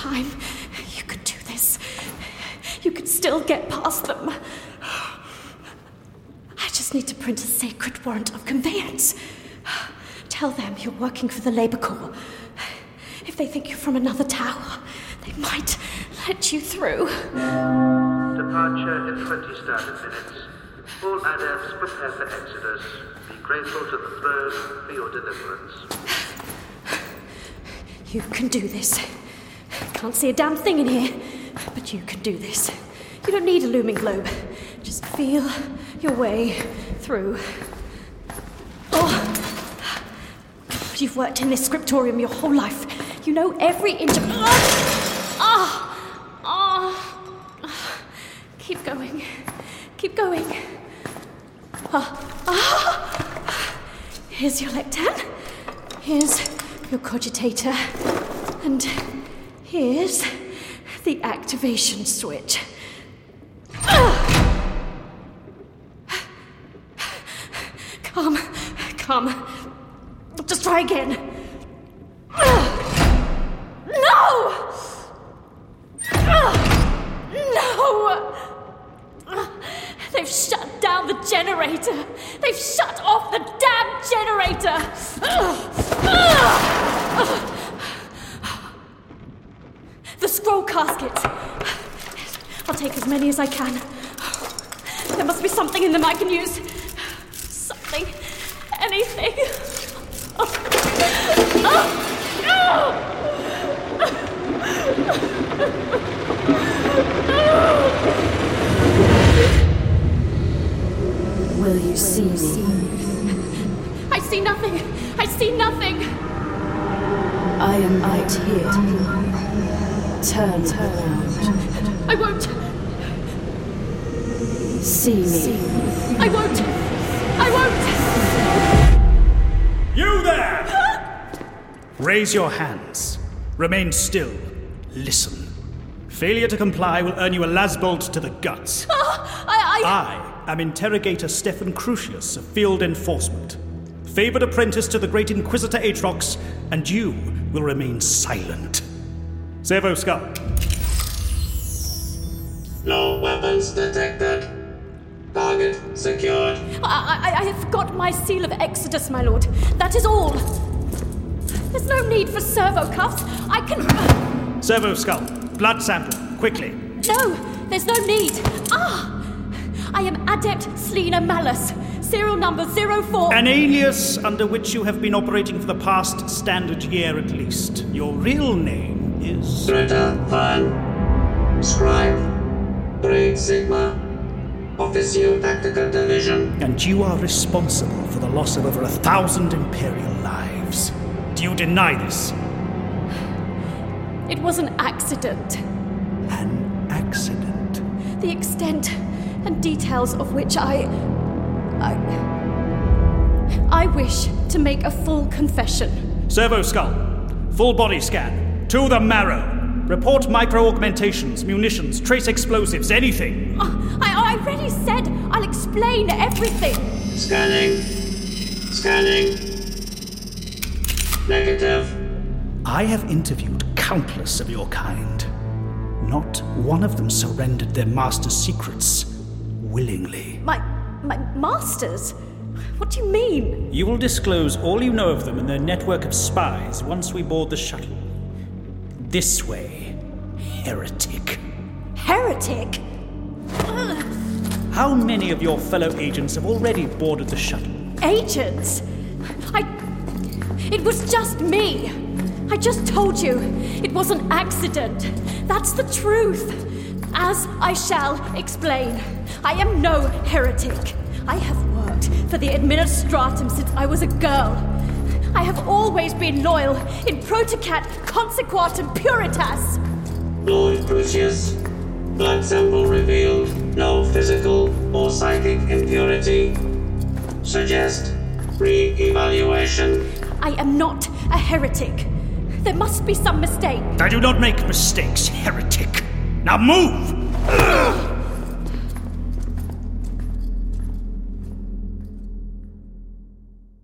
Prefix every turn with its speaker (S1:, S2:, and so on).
S1: time. You could do this. You could still get past them. I just need to print a sacred warrant of conveyance. Tell them you're working for the Labour Corps. If they think you're from another tower, they might let you through.
S2: Departure in 20 standard minutes. All adepts prepare for exodus. Be grateful to the throne for your deliverance.
S1: You can do this. Can't see a damn thing in here, but you can do this. You don't need a looming globe. Just feel your way through. Oh, you've worked in this scriptorium your whole life. You know every inch of... Keep going. Keep going. Here's your lectern. Here's your cogitator. And here's the activation switch. Come. Just try again. No! No! They've shut down the generator. They've shut off the damn generator. The scroll caskets. I'll take as many as I can. There must be something in them I can use. Something. Anything.
S3: Will you see me?
S1: I see nothing. I see nothing.
S3: I am right here. Turn around.
S1: I won't.
S3: See me.
S1: I won't. I won't.
S4: You there! Raise your hands. Remain still. Listen. Failure to comply will earn you a lasbolt to the guts. I am Interrogator Stefan Crucius of Field Enforcement, favored apprentice to the Great Inquisitor Atrox, and you will remain silent. Servo Skull.
S5: No weapons detected. Target secured.
S1: I have got my seal of Exodus, my lord. That is all. There's no need for servo cuffs. I can...
S4: Servo Skull. Blood sample. Quickly.
S1: No, there's no need. I am Adept Selena Malus. Serial number 04...
S4: An alias under which you have been operating for the past standard year at least. Your real name is...
S5: Greta Van. Scribe. Grade Sigma. Officio Tactical Division.
S4: And you are responsible for the loss of over 1,000 Imperial lives. Do you deny this?
S1: It was an accident.
S4: An accident?
S1: The extent and details of which I wish to make a full confession.
S4: Servo Skull. Full body scan. To the marrow. Report micro-augmentations, munitions, trace explosives, anything.
S1: I already said I'll explain everything.
S5: Scanning. Negative.
S4: I have interviewed countless of your kind. Not one of them surrendered their master's secrets willingly.
S1: My masters? What do you mean?
S4: You will disclose all you know of them and their network of spies once we board the shuttle. This way, heretic.
S1: Heretic?
S4: How many of your fellow agents have already boarded the shuttle?
S1: Agents? It was just me. I just told you. It was an accident. That's the truth. As I shall explain. I am no heretic. I have worked for the Administratum since I was a girl. I have always been loyal in Protocat Consequatum Puritas.
S5: Lord Crucius. Blood sample revealed no physical or psychic impurity. Suggest re-evaluation.
S1: I am not a heretic. There must be some mistake.
S4: I do not make mistakes, heretic. Now move!